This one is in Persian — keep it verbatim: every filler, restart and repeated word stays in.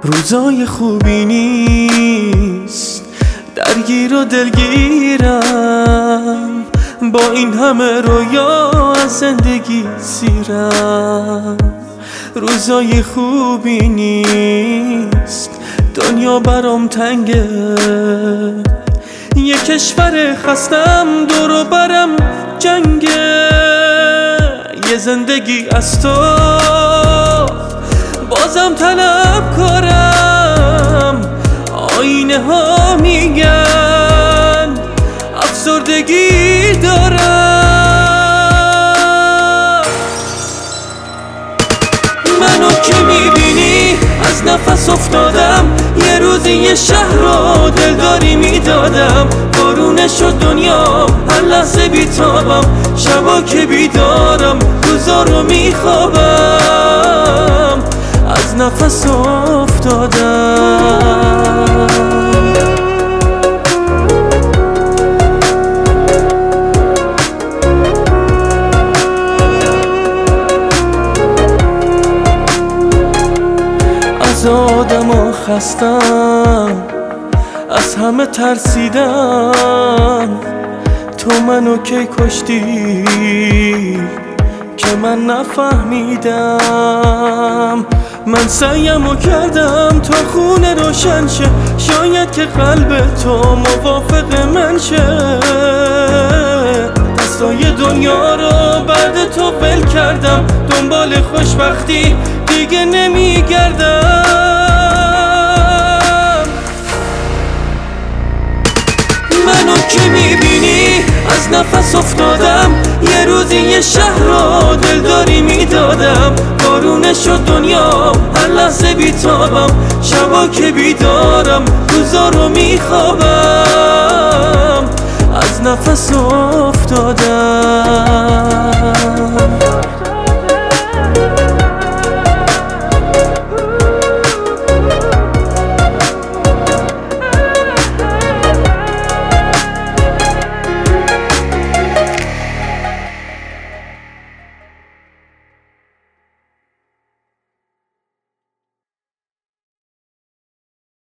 روزای خوبی نیست، درگیر و دلگیرم، با این همه رویا از زندگی سیرم. روزای خوبی نیست، دنیا برام تنگه، یه کشور خستم دور و برم جنگه، یه زندگی از تو بازم طلب کارم. آینه ها میگن افسردگی دارم. منو که میبینی از نفس افتادم، یه روزی یه شهر رو دلداری میدادم. بارونش و دنیا هر لحظه بیتابم، شبا که بیدارم روزا رو میخوابم، از نفس افتادم. از آدم ها خستم، از همه ترسیدم، تو منو کی کشتی که من نفهمیدم. من سعیمو کردم تا خونه روشن شه، شاید که قلب تو موافق من شه. دستای دنیا رو بعد تو ول کردم، دنبال خوشبختی دیگه نمیگردم. منو که میبینی از نفس افتادم، یه روزی یه شهر رو دلداری میدادم. بارونش و دنیا هر لحظه بیتابم، شبا که بیدارم روزا رو میخوابم، از نفس افتادم.